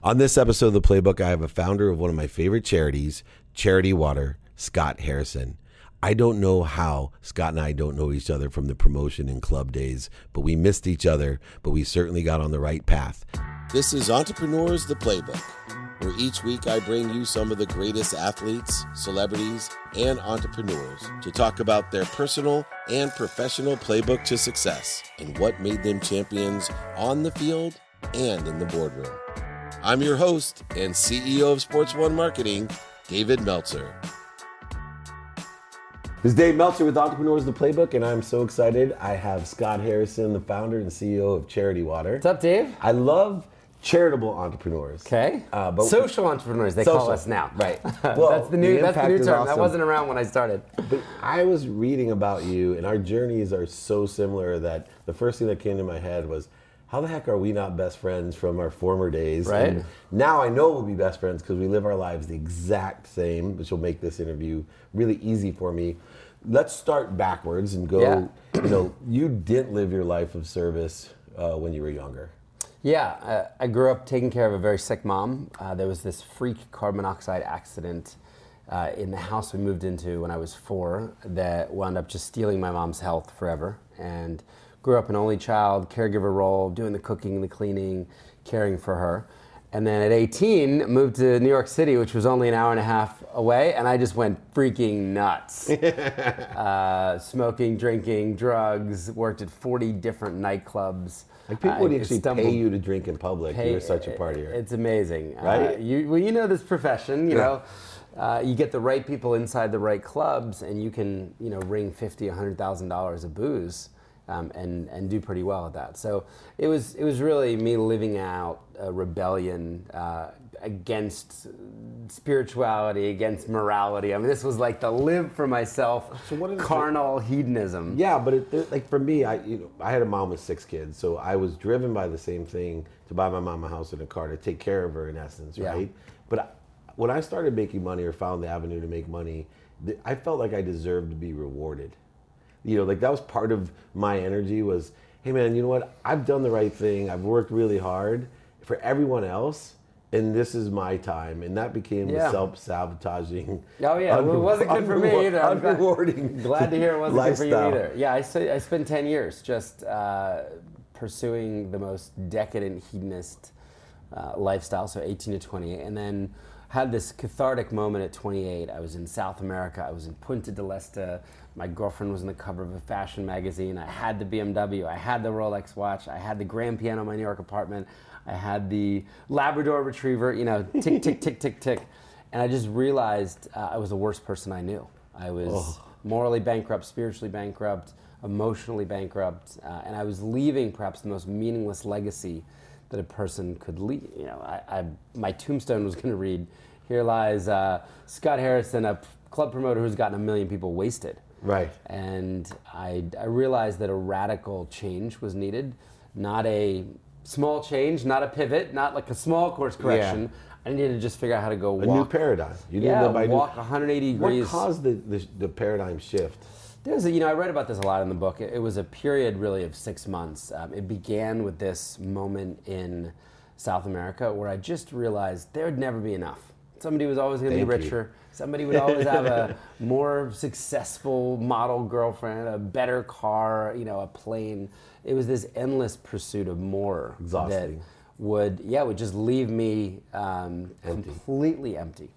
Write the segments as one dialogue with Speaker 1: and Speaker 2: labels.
Speaker 1: On this episode of The Playbook, I have a founder of one of my favorite charities, Charity Water, Scott Harrison. I don't know how Scott and I don't know each other from the promotion and club days, but we missed each other, but we certainly got on the right path. This is Entrepreneurs, The Playbook, where each week I bring you some of the greatest athletes, celebrities, and entrepreneurs to talk about their personal and professional playbook to success and what made them champions on the field and in the boardroom. I'm your host and CEO of Sports One Marketing, David Meltzer. This is Dave Meltzer with Entrepreneurs, The Playbook, and I'm so excited. I have Scott Harrison, the founder and CEO of Charity Water.
Speaker 2: What's up, Dave?
Speaker 1: I love charitable entrepreneurs.
Speaker 2: Okay.
Speaker 1: But
Speaker 2: social entrepreneurs, they call us now.
Speaker 1: Right.
Speaker 2: Well, that's the new term.
Speaker 1: Awesome.
Speaker 2: That wasn't around when I started.
Speaker 1: But I was reading about you, and our journeys are so similar that the first thing that came to my head was, how the heck are we not best friends from our former days?
Speaker 2: Right.
Speaker 1: And now I know we'll be best friends because we live our lives the exact same, which will make this interview really easy for me. Let's start backwards and go, you didn't live your life of service when you were younger.
Speaker 2: Yeah, I grew up taking care of a very sick mom. There was this freak carbon monoxide accident in the house we moved into when I was 4 that wound up just stealing my mom's health forever. And grew up an only child, caregiver role, doing the cooking, the cleaning, caring for her. And then at 18, moved to New York City, which was only an hour and a half away, and I just went freaking nuts. Smoking, drinking, drugs, worked at 40 different nightclubs.
Speaker 1: Like people would actually pay you to drink in public. You were such a partier.
Speaker 2: It's amazing.
Speaker 1: Right?
Speaker 2: You know this profession, you know. You get the right people inside the right clubs, and you can, wring $50,000, $100,000 of booze. And do pretty well at that. So it was really me living out a rebellion against spirituality, against morality. I mean, this was like the live for myself, carnal hedonism.
Speaker 1: Yeah, but like for me, I had a mom with 6 kids, so I was driven by the same thing to buy my mom a house and a car to take care of her in essence, right? Yeah. But when I started making money or found the avenue to make money, I felt like I deserved to be rewarded. That was part of my energy was, hey man, you know what? I've done the right thing. I've worked really hard for everyone else, and this is my time. And that became the self-sabotaging.
Speaker 2: Oh yeah, well, it wasn't good for me either.
Speaker 1: Unrewarding.
Speaker 2: Glad to hear it wasn't
Speaker 1: lifestyle.
Speaker 2: Good for you either. Yeah, I spent 10 years just pursuing the most decadent hedonist lifestyle, so 18 to 28, and then had this cathartic moment at 28. I was in South America. I was in Punta del Este. My girlfriend was on the cover of a fashion magazine. I had the BMW. I had the Rolex watch. I had the grand piano in my New York apartment. I had the Labrador Retriever, tick, tick, tick, tick, tick. And I just realized I was the worst person I knew. I was morally bankrupt, spiritually bankrupt, emotionally bankrupt, and I was leaving perhaps the most meaningless legacy that a person could leave. My tombstone was going to read, "Here lies Scott Harrison, a club promoter who's gotten 1 million people wasted."
Speaker 1: Right.
Speaker 2: And I realized that a radical change was needed, not a small change, not a pivot, not like a small course correction. Yeah. I needed to just figure out how to go walk.
Speaker 1: A new paradigm. You
Speaker 2: didn't walk 180 degrees.
Speaker 1: What caused the paradigm shift?
Speaker 2: I read about this a lot in the book. It was a period really of 6 months. It began with this moment in South America where I just realized there would never be enough. Somebody was always going to be richer. Somebody would always have a more successful model girlfriend, a better car, a plane. It was this endless pursuit of more.
Speaker 1: Exhausting.
Speaker 2: That would just leave me completely empty.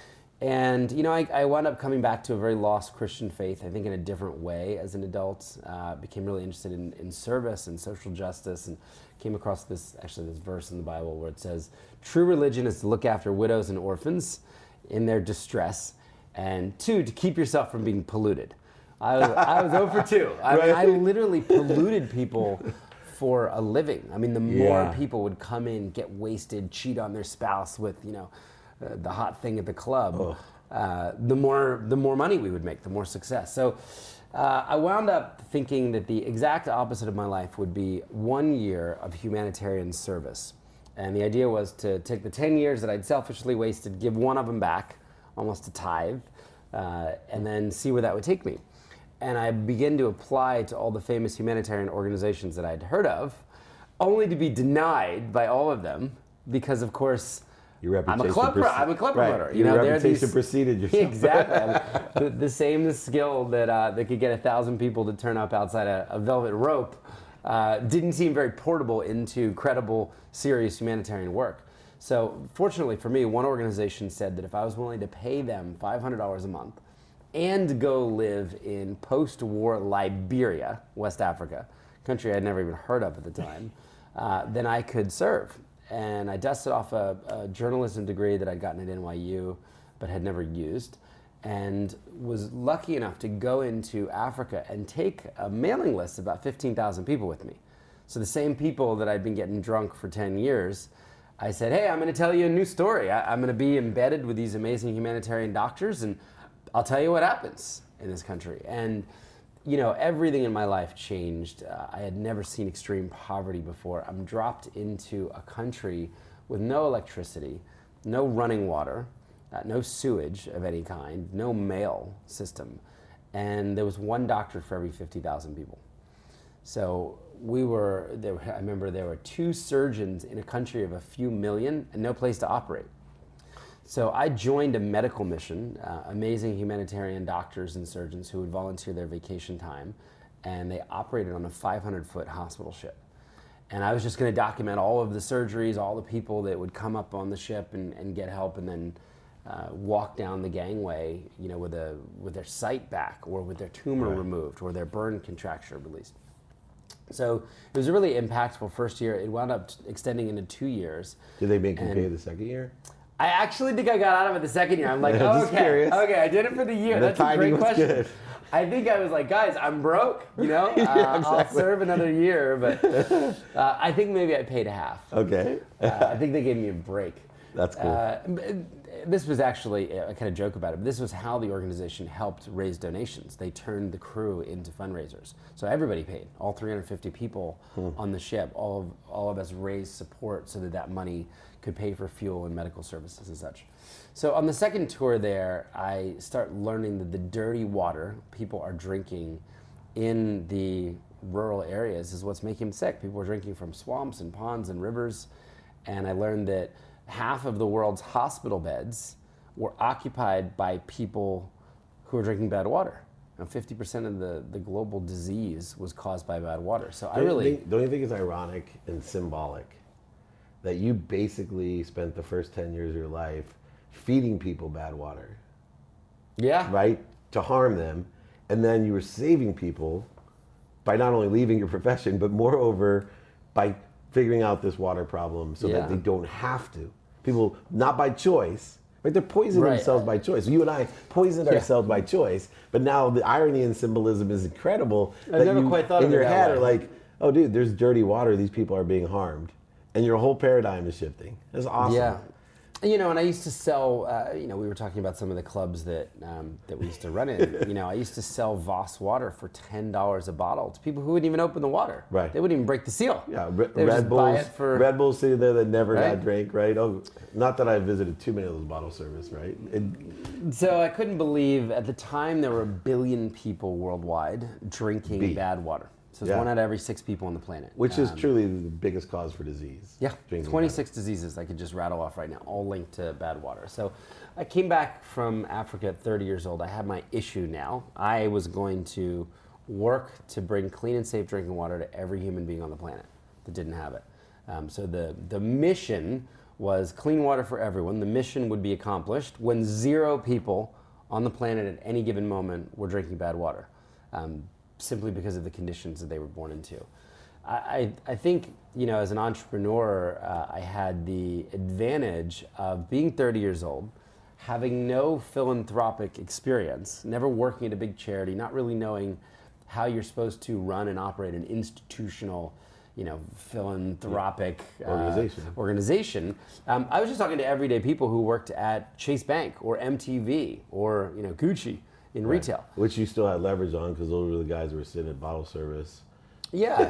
Speaker 2: And, I wound up coming back to a very lost Christian faith, I think in a different way as an adult. Became really interested in service and social justice, and came across this verse in the Bible where it says, true religion is to look after widows and orphans in their distress, and 2, to keep yourself from being polluted. I was 0 for 2. I literally polluted people for a living. I mean, the more people would come in, get wasted, cheat on their spouse with, the hot thing at the club, the more money we would make, the more success. So I wound up thinking that the exact opposite of my life would be 1 year of humanitarian service. And the idea was to take the 10 years that I'd selfishly wasted, give one of them back, almost a tithe, and then see where that would take me. And I began to apply to all the famous humanitarian organizations that I'd heard of, only to be denied by all of them because of course
Speaker 1: Your reputation
Speaker 2: I'm a club promoter.
Speaker 1: Right. Your reputation preceded yourself.
Speaker 2: Exactly. I mean, the same skill that could get 1,000 people to turn up outside a velvet rope didn't seem very portable into credible, serious humanitarian work. So fortunately for me, one organization said that if I was willing to pay them $500 a month and go live in post-war Liberia, West Africa, a country I'd never even heard of at the time, then I could serve. And I dusted off a journalism degree that I'd gotten at NYU but had never used, and was lucky enough to go into Africa and take a mailing list of about 15,000 people with me. So the same people that I'd been getting drunk for 10 years, I said, hey, I'm going to tell you a new story. I'm going to be embedded with these amazing humanitarian doctors, and I'll tell you what happens in this country. And you know, everything in my life changed. I had never seen extreme poverty before. I'm dropped into a country with no electricity, no running water, no sewage of any kind, no mail system. And there was one doctor for every 50,000 people. So I remember there were 2 surgeons in a country of a few million and no place to operate. So I joined a medical mission, amazing humanitarian doctors and surgeons who would volunteer their vacation time, and they operated on a 500-foot hospital ship. And I was just going to document all of the surgeries, all the people that would come up on the ship and get help, and then walk down the gangway, you know, with their sight back, or with their tumor removed, or their burn contracture released. So it was a really impactful first year. It wound up extending into 2 years.
Speaker 1: Did they make you pay the second year?
Speaker 2: I actually think I got out of it the second year. I'm like, okay, I did it for the year. That's a great question. Good. I think I was like, guys, I'm broke, you know?
Speaker 1: Yeah, exactly.
Speaker 2: I'll serve another year, but I think maybe I paid half.
Speaker 1: Okay.
Speaker 2: I think they gave me a break.
Speaker 1: That's cool.
Speaker 2: This was actually, I kind of joke about it, but this was how the organization helped raise donations. They turned the crew into fundraisers. So everybody paid, all 350 people on the ship, all of us raised support so that money could pay for fuel and medical services and such. So on the second tour there, I start learning that the dirty water people are drinking in the rural areas is what's making them sick. People are drinking from swamps and ponds and rivers. And I learned that half of the world's hospital beds were occupied by people who were drinking bad water. 50% of the global disease was caused by bad water. So don't
Speaker 1: you think it's ironic and symbolic that you basically spent the first 10 years of your life feeding people bad water?
Speaker 2: Yeah.
Speaker 1: Right? To harm them. And then you were saving people by not only leaving your profession, but moreover, by figuring out this water problem so that they don't have to. People, not by choice, right? They're poisoning themselves by choice. You and I poisoned ourselves by choice, but now the irony and symbolism is incredible.
Speaker 2: I've never quite thought of it
Speaker 1: in your
Speaker 2: that
Speaker 1: head
Speaker 2: way.
Speaker 1: are like, oh dude, there's dirty water, these people are being harmed. And your whole paradigm is shifting. That's awesome.
Speaker 2: Yeah. You know, and I used to sell, we were talking about some of the clubs that we used to run in. You know, I used to sell Voss water for $10 a bottle to people who wouldn't even open the water.
Speaker 1: Right.
Speaker 2: They wouldn't even break the seal.
Speaker 1: Yeah,
Speaker 2: Red
Speaker 1: Bulls sitting there that never got drank, right? Oh, not that I visited too many of those bottle service, right?
Speaker 2: So I couldn't believe at the time there were 1 billion people worldwide drinking bad water. So it's 1 out of every 6 people on the planet.
Speaker 1: Which is truly the biggest cause for disease.
Speaker 2: Yeah, 26 diseases I could just rattle off right now, all linked to bad water. So I came back from Africa at 30 years old. I had my issue now. I was going to work to bring clean and safe drinking water to every human being on the planet that didn't have it. So the mission was clean water for everyone. The mission would be accomplished when 0 people on the planet at any given moment were drinking bad water. Simply because of the conditions that they were born into. I think, you know, as an entrepreneur, I had the advantage of being 30 years old, having no philanthropic experience, never working at a big charity, not really knowing how you're supposed to run and operate an institutional, you know, philanthropic organization. I was just talking to everyday people who worked at Chase Bank or MTV or, you know, Gucci in retail.
Speaker 1: Which you still had leverage on because those were the guys who were sitting at bottle service.
Speaker 2: Yeah.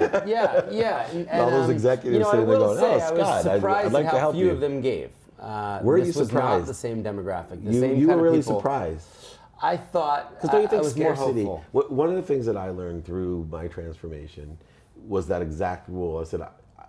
Speaker 2: And
Speaker 1: all those executives,
Speaker 2: you know,
Speaker 1: sitting there going,
Speaker 2: I
Speaker 1: Scott,
Speaker 2: was surprised
Speaker 1: I'd like
Speaker 2: at
Speaker 1: to
Speaker 2: how
Speaker 1: help
Speaker 2: few
Speaker 1: you.
Speaker 2: of them gave.
Speaker 1: Were you
Speaker 2: this was
Speaker 1: surprised?
Speaker 2: not the same demographic.
Speaker 1: You were really surprised.
Speaker 2: I thought,
Speaker 1: because don't you think
Speaker 2: I was
Speaker 1: scarcity?
Speaker 2: more hopeful.
Speaker 1: One of the things that I learned through my transformation was that exact rule. I said,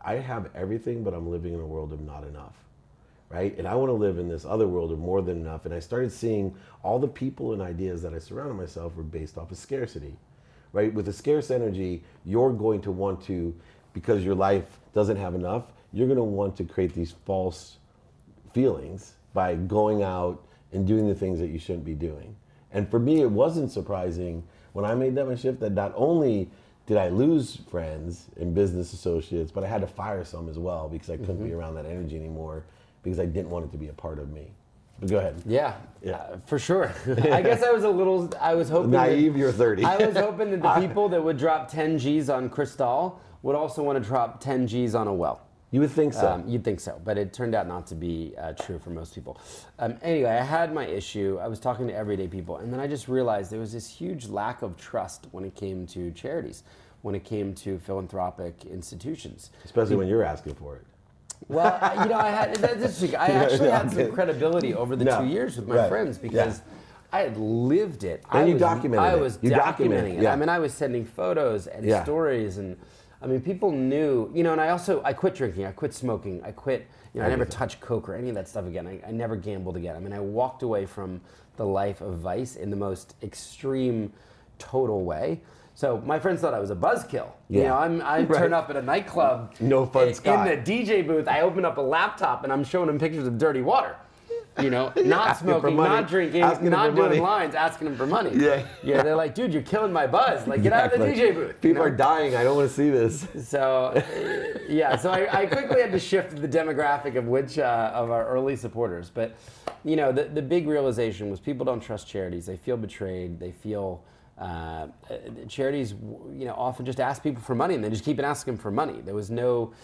Speaker 1: I have everything, but I'm living in a world of not enough, right? And I want to live in this other world of more than enough. And I started seeing all the people and ideas that I surrounded myself were based off of scarcity, right? With a scarce energy, you're going to want to, because your life doesn't have enough, you're going to want to create these false feelings by going out and doing the things that you shouldn't be doing. And for me, it wasn't surprising when I made that shift that not only did I lose friends and business associates, but I had to fire some as well because I couldn't be around that energy anymore because I didn't want it to be a part of me. But go ahead.
Speaker 2: Yeah, for sure. I guess I was hoping
Speaker 1: naive. You're 30.
Speaker 2: I was hoping that the people that would drop 10 G's on Cristal would also want to drop 10 G's on a well.
Speaker 1: You would think so.
Speaker 2: You'd think so, but it turned out not to be true for most people. Anyway, I had my issue. I was talking to everyday people, and then I just realized there was this huge lack of trust when it came to charities, when it came to philanthropic institutions.
Speaker 1: Especially when you're asking for it.
Speaker 2: Well, I actually had some credibility over the 2 years with my friends because I had lived it.
Speaker 1: And you documented it.
Speaker 2: I was documenting it.
Speaker 1: Yeah.
Speaker 2: I mean, I was sending photos and stories, and I mean, people knew, and I quit drinking, I quit smoking, I quit, I never touched Coke or any of that stuff again. I never gambled again. I mean, I walked away from the life of vice in the most extreme, total way. So my friends thought I was a buzzkill.
Speaker 1: Yeah.
Speaker 2: I turn up at a nightclub.
Speaker 1: No fun, Scott.
Speaker 2: In the DJ booth, I open up a laptop and I'm showing them pictures of dirty water. Not smoking, not drinking, not doing lines, asking them for money. Yeah, they're like, dude, you're killing my buzz. Like, get out of the DJ booth.
Speaker 1: People are dying. I don't want to see this.
Speaker 2: So, so I quickly had to shift the demographic of which of our early supporters. But, the big realization was people don't trust charities. They feel betrayed. They feel charities, often just ask people for money and they just keep asking for money. There was no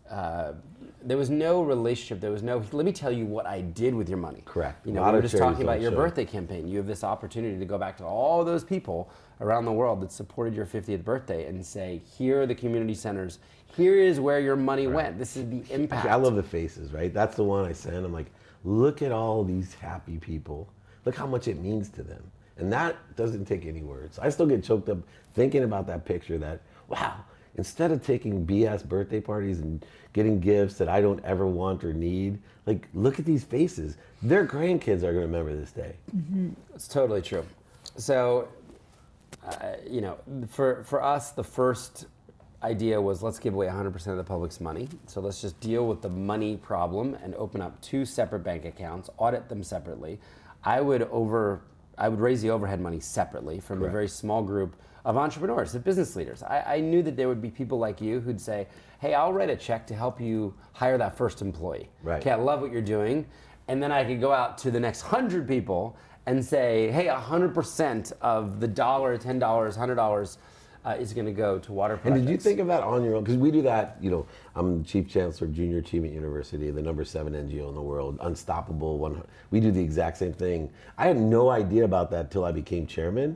Speaker 2: relationship. There was no, let me tell you what I did with your money.
Speaker 1: Correct.
Speaker 2: We were just talking about your birthday campaign. You have this opportunity to go back to all those people around the world that supported your 50th birthday and say, here are the community centers. Here is where your money went. This is the impact.
Speaker 1: I love the faces, right? That's the one I send. I'm like, look at all these happy people. Look how much it means to them. And that doesn't take any words. I still get choked up thinking about that picture that, wow, instead of taking BS birthday parties and getting gifts that I don't ever want or need, like, look at these faces. Their grandkids are going to remember this day.
Speaker 2: Mm-hmm. It's totally true. So, for us, the first idea was let's give away 100% of the public's money. So let's just deal with the money problem and open up 2 separate bank accounts, audit them separately. I would raise the overhead money separately from a very small group of entrepreneurs, of business leaders. I knew that there would be people like you who'd say, hey, I'll write a check to help you hire that first employee.
Speaker 1: Right.
Speaker 2: Okay, I love what you're doing. And then I could go out to the next 100 people and say, hey, 100% of the $, $10, $100 is going to go to water projects.
Speaker 1: And did you think of that on your own? Because we do that, I'm the Chief Chancellor of Junior Achievement University, the number 7 NGO in the world, Unstoppable. We do the exact same thing. I had no idea about that till I became chairman.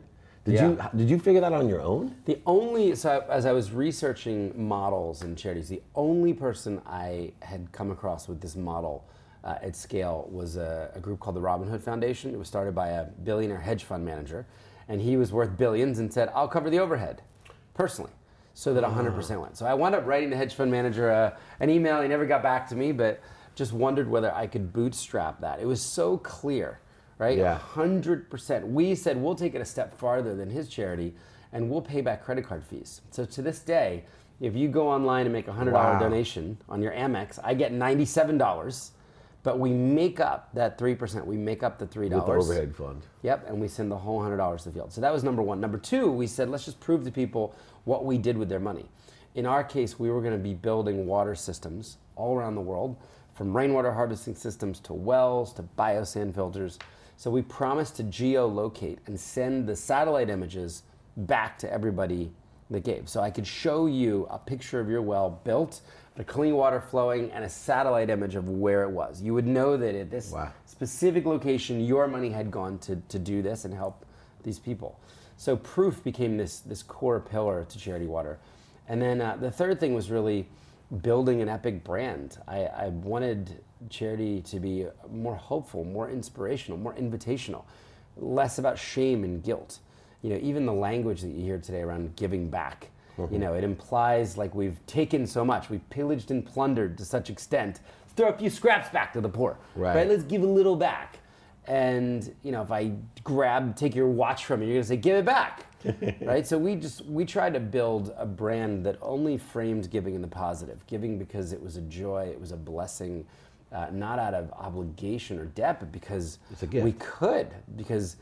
Speaker 1: Did you figure that on your own?
Speaker 2: As I was researching models and charities, the only person I had come across with this model at scale was a group called the Robin Hood Foundation. It was started by a billionaire hedge fund manager, and he was worth billions and said, I'll cover the overhead personally, so that 100% went. So I wound up writing the hedge fund manager an email. He never got back to me, but just wondered whether I could bootstrap that. It was so clear, right?
Speaker 1: Yeah.
Speaker 2: 100%. We said we'll take it a step farther than his charity, and we'll pay back credit card fees. So to this day, if you go online and make a $100 donation on your Amex, I get $97. But we make up that 3%. We make up the $3.
Speaker 1: With the overhead fund.
Speaker 2: Yep, and we send the whole $100 to the field. So that was number one. Number two, we said, let's just prove to people what we did with their money. In our case, we were going to be building water systems all around the world, from rainwater harvesting systems to wells to biosand filters. So we promised to geolocate and send the satellite images back to everybody that gave. So I could show you a picture of your well built, the clean water flowing, and a satellite image of where it was. You would know that at this specific location, your money had gone to do this and help these people. So proof became this core pillar to Charity Water. And then the third thing was really building an epic brand. I wanted charity to be more hopeful, more inspirational, more invitational, less about shame and guilt. Even the language that you hear today around giving back. You know, it implies like we've taken so much, we've pillaged and plundered to such extent. Let's throw a few scraps back to the poor, right? Let's give a little back. And you know, if I take your watch from you, you're gonna say, give it back, right? So we tried to build a brand that only framed giving in the positive, giving because it was a joy, it was a blessing, not out of obligation or debt, but because we could, because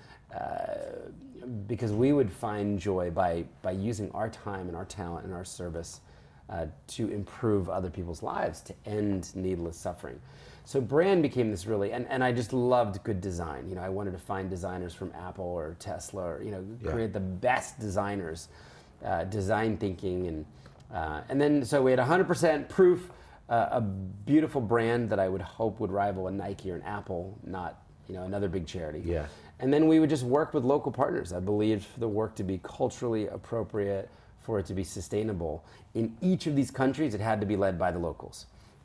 Speaker 2: we would find joy by using our time and our talent and our service to improve other people's lives, to end needless suffering. So brand became this really, and I just loved good design. You know, I wanted to find designers from Apple or Tesla, or you know, create the best designers, design thinking, and then so we had 100% proof, a beautiful brand that I would hope would rival a Nike or an Apple, not another big charity.
Speaker 1: Yeah.
Speaker 2: And then we would just work with local partners. I believed for the work to be culturally appropriate, for it to be sustainable. In each of these countries, it had to be led by the locals.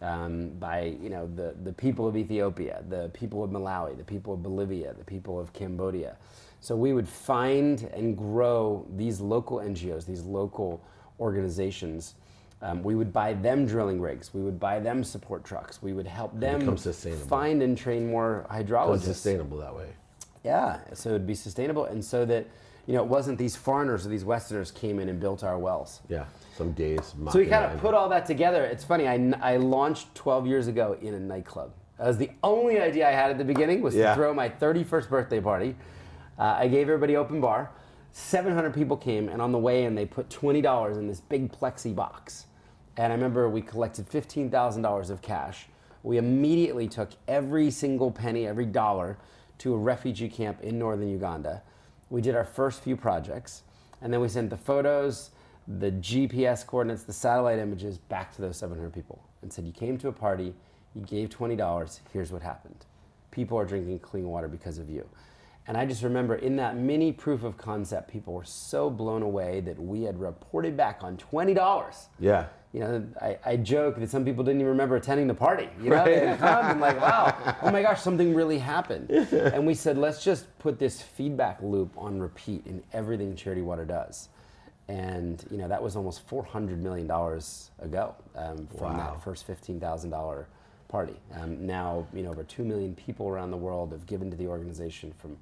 Speaker 2: By the people of Ethiopia, the people of Malawi, the people of Bolivia, the people of Cambodia. So we would find and grow these local NGOs, these local organizations. We would buy them drilling rigs. We would buy them support trucks. We would help them find and train more hydrologists.
Speaker 1: It's sustainable that way.
Speaker 2: Yeah, so it would be sustainable, and so that it wasn't these foreigners or these Westerners came in and built our wells.
Speaker 1: Yeah, some days.
Speaker 2: So we kind of put all that together. It's funny, I launched 12 years ago in a nightclub. That was the only idea I had at the beginning, was to throw my 31st birthday party. I gave everybody open bar. 700 people came, and on the way in, they put $20 in this big plexi box. And I remember we collected $15,000 of cash. We immediately took every single penny, every dollar, to a refugee camp in northern Uganda. We did our first few projects, and then we sent the photos, the GPS coordinates, the satellite images back to those 700 people and said, you came to a party, you gave $20, here's what happened. People are drinking clean water because of you. And I just remember in that mini proof of concept, people were so blown away that we had reported back on $20.
Speaker 1: Yeah.
Speaker 2: I joke that some people didn't even remember attending the party. They'd come and like, wow, oh my gosh, something really happened. And we said, let's just put this feedback loop on repeat in everything Charity Water does. And that was almost $400 million ago from that first $15,000 party. Now, over 2 million people around the world have given to the organization from,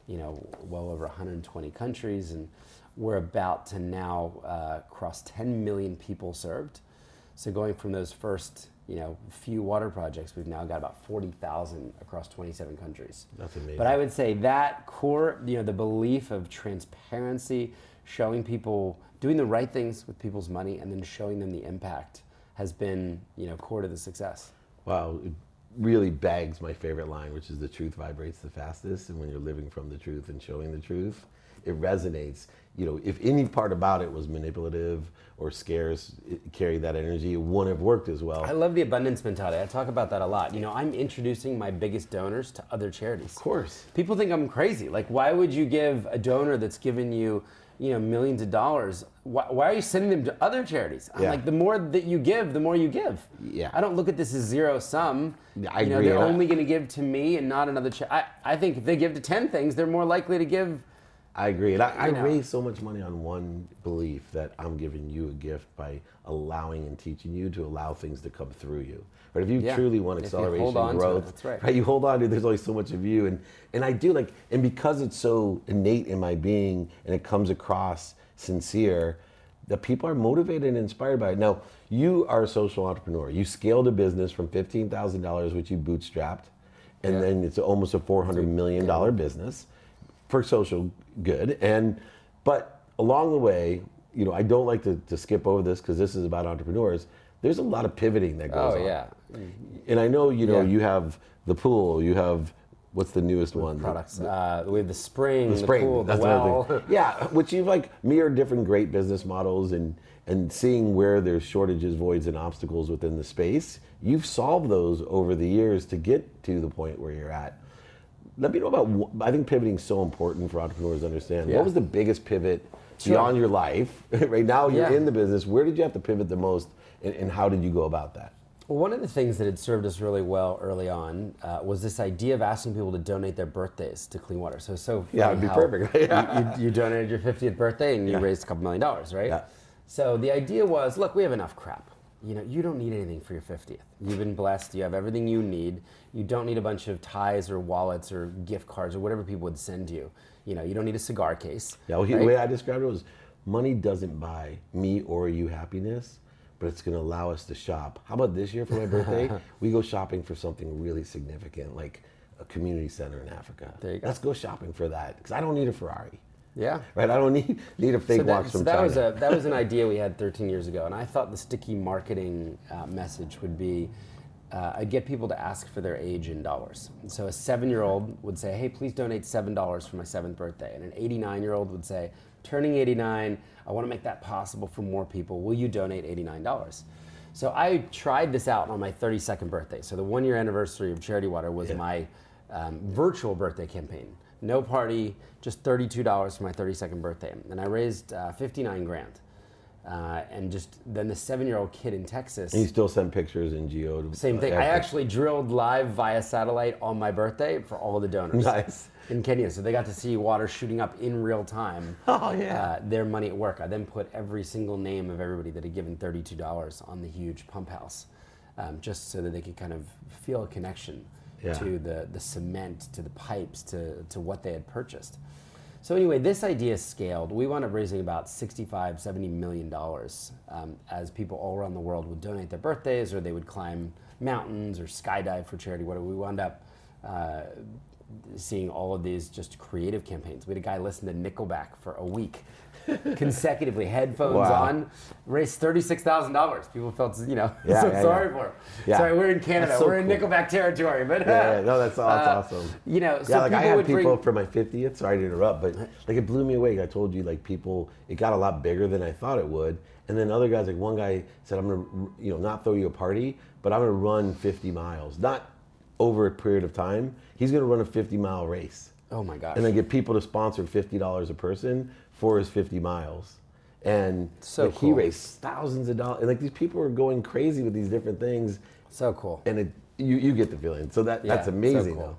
Speaker 2: well over 120 countries, and we're about to now cross 10 million people served. So going from those first, few water projects, we've now got about 40,000 across 27 countries.
Speaker 1: That's amazing.
Speaker 2: But I would say that core, the belief of transparency, showing people, doing the right things with people's money, and then showing them the impact has been, core to the success.
Speaker 1: Wow, it really bags my favorite line, which is the truth vibrates the fastest. And when you're living from the truth and showing the truth, it resonates. If any part about it was manipulative or scarce, carry that energy, it wouldn't have worked as well.
Speaker 2: I love the abundance mentality. I talk about that a lot. I'm introducing my biggest donors to other charities.
Speaker 1: Of course.
Speaker 2: People think I'm crazy. Like, why would you give a donor that's given you, millions of dollars? Why are you sending them to other charities? I'm like, the more that you give, the more you give.
Speaker 1: Yeah.
Speaker 2: I don't look at this as zero sum.
Speaker 1: I agree.
Speaker 2: They're only going to give to me and not another charity. I think if they give to 10 things, they're more likely to give.
Speaker 1: I agree. And I raise so much money on one belief, that I'm giving you a gift by allowing and teaching you to allow things to come through you. But if you truly want acceleration, growth,
Speaker 2: that's right.
Speaker 1: You hold on to it, there's only so much of you. And I do and because it's so innate in my being and it comes across sincere, that people are motivated and inspired by it. Now, you are a social entrepreneur. You scaled a business from $15,000, which you bootstrapped, and then it's almost a $400 million business for social good. But along the way, I don't like to skip over this because this is about entrepreneurs. There's a lot of pivoting that goes on.
Speaker 2: Oh, yeah.
Speaker 1: And I know, you have the pool, you have, what's the newest one?
Speaker 2: Products. We have the spring, the pool,
Speaker 1: that's
Speaker 2: the well.
Speaker 1: Yeah, which you've mirrored different great business models and seeing where there's shortages, voids, and obstacles within the space. You've solved those over the years to get to the point where you're at. Let me know about, I think pivoting is so important for entrepreneurs to understand. What was the biggest pivot beyond your life? Right now you're in the business. Where did you have to pivot the most, and how did you go about that?
Speaker 2: Well, one of the things that had served us really well early on was this idea of asking people to donate their birthdays to clean water. So
Speaker 1: it'd be perfect.
Speaker 2: You donated your 50th birthday and you raised a couple $1 million, right? So the idea was, look, we have enough crap. You know, you don't need anything for your 50th. You've been blessed. You have everything you need. You don't need a bunch of ties or wallets or gift cards or whatever people would send you. You know, you don't need a cigar case.
Speaker 1: Yeah, well, the way I described it was, money doesn't buy me or you happiness, but it's going to allow us to shop. How about this year for my birthday? We go shopping for something really significant, like a community center in Africa.
Speaker 2: There you go.
Speaker 1: Let's go shopping for that, because I don't need a Ferrari.
Speaker 2: Yeah.
Speaker 1: Right, I don't need a fake watch from China.
Speaker 2: That was an idea we had 13 years ago, and I thought the sticky marketing message would be, I'd get people to ask for their age in dollars. So a 7-year-old would say, hey, please donate $7 for my 7th birthday. And an 89-year-old would say, turning 89, I want to make that possible for more people. Will you donate $89? So I tried this out on my 32nd birthday. So the 1-year anniversary of Charity Water was my virtual birthday campaign. No party, just $32 for my 32nd birthday. And I raised 59 grand. And just then the 7-year-old kid in Texas.
Speaker 1: And you still send pictures in Geo.
Speaker 2: Same thing. I actually drilled live via satellite on my birthday for all the donors.
Speaker 1: Nice.
Speaker 2: In Kenya. So they got to see water shooting up in real time.
Speaker 1: Oh, yeah.
Speaker 2: Their money at work. I then put every single name of everybody that had given $32 on the huge pump house, just so that they could kind of feel a connection to the cement, to the pipes, to what they had purchased. So anyway, this idea scaled. We wound up raising about $65-70 million as people all around the world would donate their birthdays, or they would climb mountains or skydive for charity. We wound up seeing all of these just creative campaigns. We had a guy listen to Nickelback for a week consecutively, headphones on, raised $36,000. People felt, sorry for him. Yeah. Sorry, we're in Canada. So we're in Nickelback territory, but
Speaker 1: no, that's awesome.
Speaker 2: So
Speaker 1: I had people for my 50th. Sorry to interrupt, but like it blew me away. I told you, like people, it got a lot bigger than I thought it would. And then other guys, like one guy said, I'm gonna, not throw you a party, but I'm gonna run 50 miles, not over a period of time. He's gonna run a 50-mile race.
Speaker 2: Oh my gosh.
Speaker 1: And then get people to sponsor $50 a person for his 50 miles. And
Speaker 2: so
Speaker 1: cool. He raised thousands of dollars. And like these people are going crazy with these different things.
Speaker 2: So cool.
Speaker 1: And you get the feeling. So that's amazing.
Speaker 2: So cool.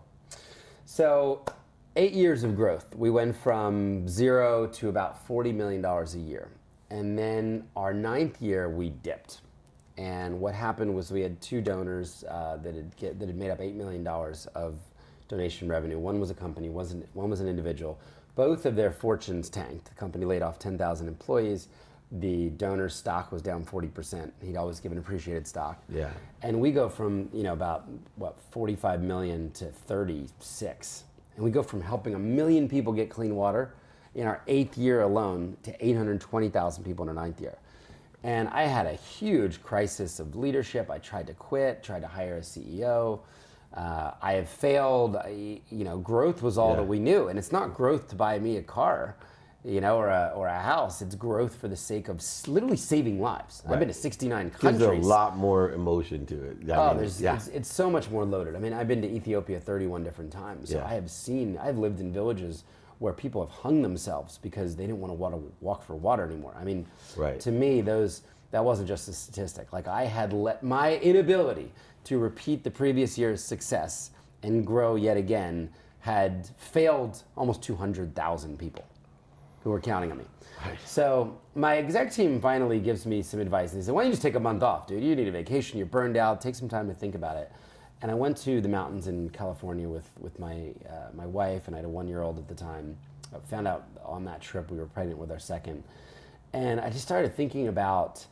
Speaker 2: So 8 years of growth. We went from 0 to about $40 million a year. And then our 9th year, we dipped. And what happened was we had 2 donors that had made up $8 million of donation revenue. One was a company, one was an individual. Both of their fortunes tanked. The company laid off 10,000 employees. The donor's stock was down 40%. He'd always given appreciated stock.
Speaker 1: Yeah.
Speaker 2: And we go from, about 45 million to 36. And we go from helping 1 million people get clean water in our 8th year alone to 820,000 people in our 9th year. And I had a huge crisis of leadership. I tried to quit, tried to hire a CEO. I have failed. Growth was all that we knew, and it's not growth to buy me a car, or a house. It's growth for the sake of literally saving lives. Right. I've been to 69 countries.
Speaker 1: There's a lot more emotion to it.
Speaker 2: It's so much more loaded. I mean, I've been to Ethiopia 31 different times. So I've lived in villages where people have hung themselves because they didn't want to walk for water anymore. I mean, to me, that wasn't just a statistic. Like I had let my inability to repeat the previous year's success and grow yet again had failed almost 200,000 people who were counting on me. Right. So my exec team finally gives me some advice. They said, why don't you just take a month off, dude? You need a vacation, you're burned out, take some time to think about it. And I went to the mountains in California with my wife, and I had a 1-year-old at the time. I found out on that trip we were pregnant with our second. And I just started thinking about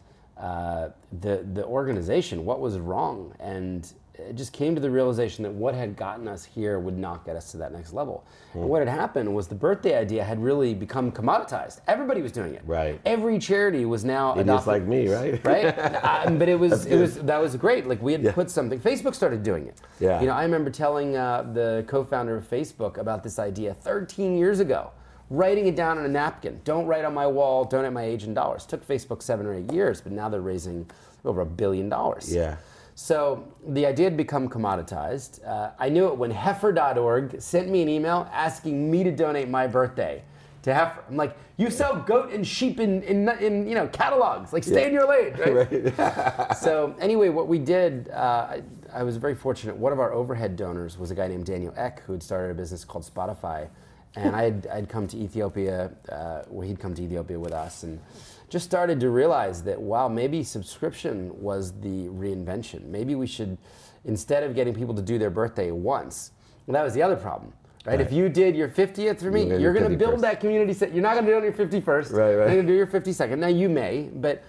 Speaker 2: the organization, what was wrong, and it just came to the realization that what had gotten us here would not get us to that next level. And what had happened was the birthday idea had really become commoditized. Everybody was doing it.
Speaker 1: Right.
Speaker 2: Every charity was now
Speaker 1: idiots like me, right?
Speaker 2: Right. But that was great. Like we had put something. Facebook started doing it.
Speaker 1: Yeah.
Speaker 2: I remember telling the co-founder of Facebook about this idea 13 years ago. Writing it down on a napkin. Don't write on my wall, donate my age in dollars. Took Facebook 7 or 8 years, but now they're raising over $1 billion.
Speaker 1: Yeah.
Speaker 2: So the idea had become commoditized. I knew it when heifer.org sent me an email asking me to donate my birthday to Heifer. I'm like, you sell goat and sheep in catalogs. Like, stay in your lane, right? So anyway, what we did, I was very fortunate. One of our overhead donors was a guy named Daniel Ek, who had started a business called Spotify. And I'd come to Ethiopia, he'd come to Ethiopia with us, and just started to realize that, wow, maybe subscription was the reinvention. Maybe we should, instead of getting people to do their birthday once, well, that was the other problem. Right? If you did your 50th for me, you're going to build that community set. You're not going to do it on your 51st.
Speaker 1: Right.
Speaker 2: You're going to do your 52nd. Now you may, but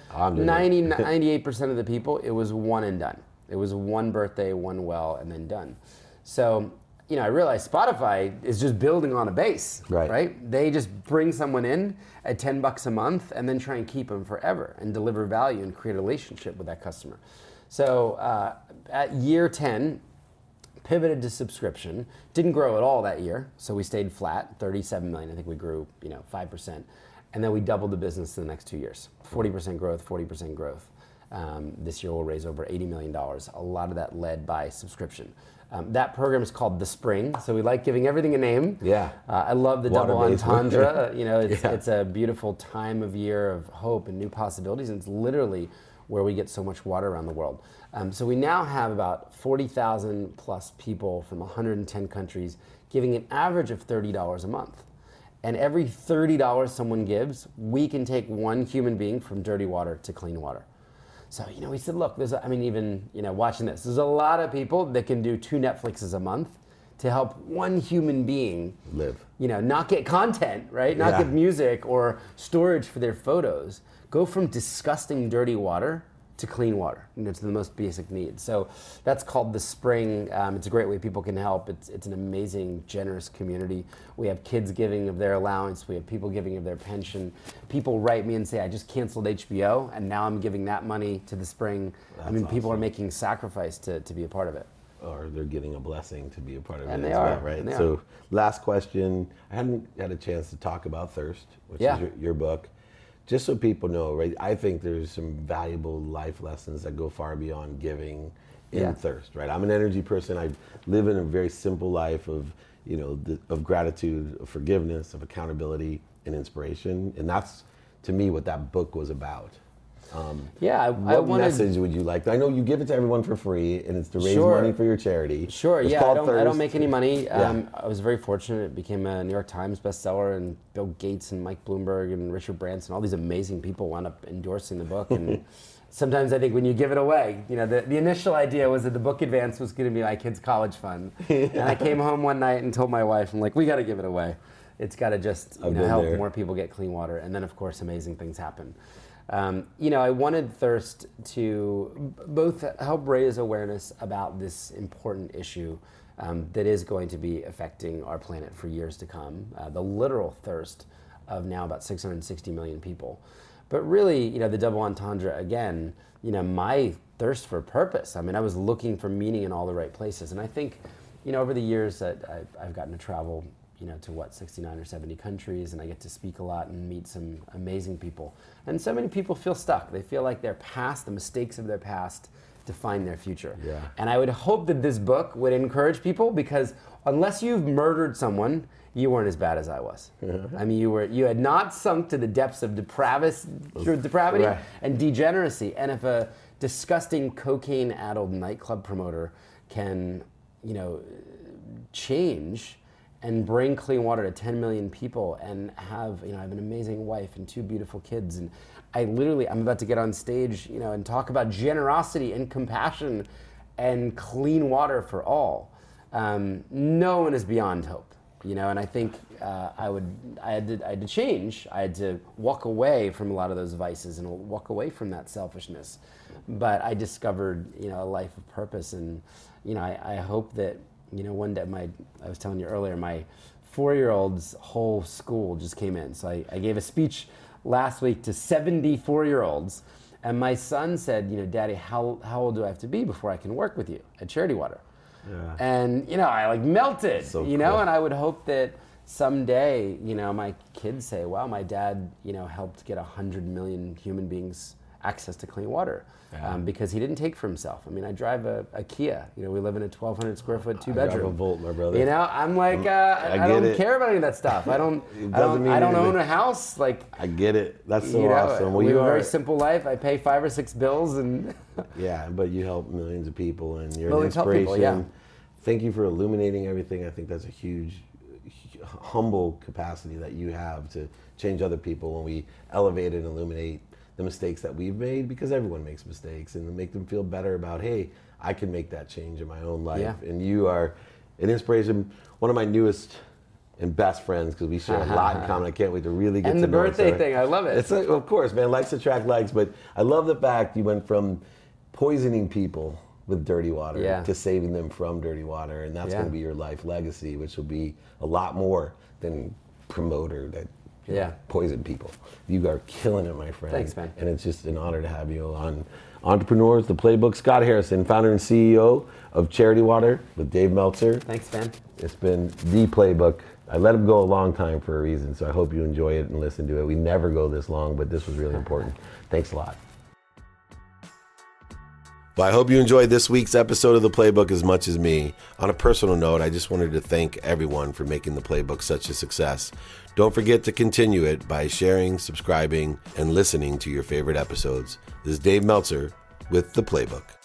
Speaker 2: 98% of the people, it was one and done. It was one birthday, one well, and then done. So, I realized Spotify is just building on a base. Right? They just bring someone in at $10 a month and then try and keep them forever and deliver value and create a relationship with that customer. So at year 10, pivoted to subscription, didn't grow at all that year, so we stayed flat, 37 million. I think we grew, 5%, and then we doubled the business in the next 2 years, 40% growth, 40% growth. This year we'll raise over $80 million. A lot of that led by subscription. That program is called The Spring, so we like giving everything a name.
Speaker 1: Yeah.
Speaker 2: I love the double entendre. It's a beautiful time of year of hope and new possibilities, and it's literally where we get so much water around the world. So we now have about 40,000 plus people from 110 countries giving an average of $30 a month. And every $30 someone gives, we can take one human being from dirty water to clean water. So, we said, look, watching this, there's a lot of people that can do 2 Netflixes a month to help one human being
Speaker 1: live.
Speaker 2: Not get content, right? Not get music or storage for their photos. Go from disgusting dirty water to clean water, to the most basic needs. So that's called The Spring. It's a great way people can help. It's an amazing, generous community. We have kids giving of their allowance. We have people giving of their pension. People write me and say, I just canceled HBO, and now I'm giving that money to The Spring. That's people are making sacrifice to be a part of it.
Speaker 1: Or they're getting a blessing to be a part of
Speaker 2: and
Speaker 1: it
Speaker 2: as
Speaker 1: well, right? So last question. I hadn't had a chance to talk about Thirst, which is your book. Just so people know, right? I think there's some valuable life lessons that go far beyond giving in Thirst, right? I'm an energy person. I live in a very simple life of, of gratitude, of forgiveness, of accountability, and inspiration. And that's, to me, what that book was about. What message would you like? I know you give it to everyone for free, and it's to raise money for your charity.
Speaker 2: Sure, I don't make any money. I was very fortunate. It became a New York Times bestseller, and Bill Gates and Mike Bloomberg and Richard Branson, all these amazing people wound up endorsing the book. And sometimes I think when you give it away, the initial idea was that the book advance was going to be my kid's college fund. And I came home one night and told my wife, I'm like, we got to give it away. It's got to just help more people get clean water. And then, of course, amazing things happen. I wanted Thirst to both help raise awareness about this important issue that is going to be affecting our planet for years to come, the literal thirst of now about 660 million people. But really, the double entendre again, my thirst for purpose. I was looking for meaning in all the right places. And I think, over the years that I've gotten to travel to 69 or 70 countries, and I get to speak a lot and meet some amazing people. And so many people feel stuck. They feel like their past, the mistakes of their past, define their future. Yeah. And I would hope that this book would encourage people, because unless you've murdered someone, you weren't as bad as I was. You had not sunk to the depths of depravity and degeneracy. And if a disgusting cocaine-addled nightclub promoter can, change and bring clean water to 10 million people and have, I have an amazing wife and 2 beautiful kids. And I'm about to get on stage, and talk about generosity and compassion and clean water for all. No one is beyond hope, and I think I had to change. I had to walk away from a lot of those vices and walk away from that selfishness. But I discovered, a life of purpose. And, I hope that, one day I was telling you earlier, my 4-year-old's whole school just came in. So I gave a speech last week to 70 4-year-olds, and my son said, Daddy, how old do I have to be before I can work with you at Charity Water? Yeah. And, I melted, cool. And I would hope that someday, my kids say, wow, my dad, helped get 100 million human beings access to clean water. Because he didn't take for himself. I drive a Kia. We live in a 1,200 square foot 2-bedroom.
Speaker 1: I drive a Volt, my brother.
Speaker 2: I'm like, I don't care about any of that stuff. I don't own a house. Like,
Speaker 1: I get it. That's so awesome.
Speaker 2: We have a very simple life. I pay 5 or 6 bills, and
Speaker 1: yeah, but you help millions of people, and you're an inspiration. People, yeah. Thank you for illuminating everything. I think that's a huge humble capacity that you have to change other people when we elevate and illuminate the mistakes that we've made, because everyone makes mistakes, and make them feel better about, hey, I can make that change in my own life.
Speaker 2: Yeah.
Speaker 1: And you are an inspiration. One of my newest and best friends, because we share a lot in common. I can't wait to really get to know
Speaker 2: And the birthday thing, I love it.
Speaker 1: It's like, of course, man, likes attract likes, but I love the fact you went from poisoning people with dirty water to saving them from dirty water, and that's going to be your life legacy, which will be a lot more than promoter that poison people. You are killing it, my friend.
Speaker 2: Thanks, man.
Speaker 1: And it's just an honor to have you on Entrepreneurs, The Playbook. Scott Harrison, founder and CEO of Charity Water with Dave Meltzer.
Speaker 2: Thanks, man.
Speaker 1: It's been The Playbook. I let him go a long time for a reason, so I hope you enjoy it and listen to it. We never go this long, but this was really important. Thanks a lot. Well, I hope you enjoyed this week's episode of The Playbook as much as me. On a personal note, I just wanted to thank everyone for making The Playbook such a success. Don't forget to continue it by sharing, subscribing, and listening to your favorite episodes. This is Dave Meltzer with The Playbook.